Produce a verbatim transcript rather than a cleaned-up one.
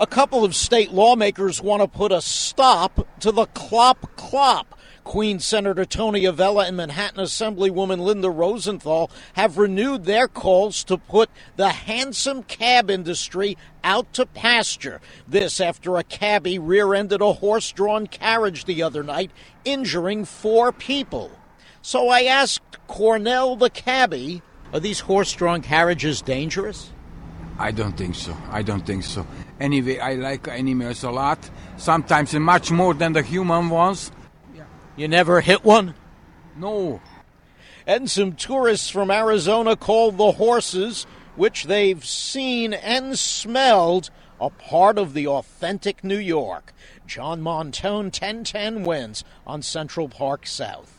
A couple of state lawmakers want to put a stop to the clop clop. Queens Senator Tony Avella and Manhattan Assemblywoman Linda Rosenthal have renewed their calls to put the hansom cab industry out to pasture. This after a cabbie rear-ended a horse-drawn carriage the other night, injuring four people. So I asked Cornell the cabbie, are these horse-drawn carriages dangerous? I don't think so. I don't think so. Anyway, I like animals a lot, sometimes much more than the human ones. You never hit one? No. And some tourists from Arizona called the horses, which they've seen and smelled, a part of the authentic New York. John Montone, ten ten wins on Central Park South.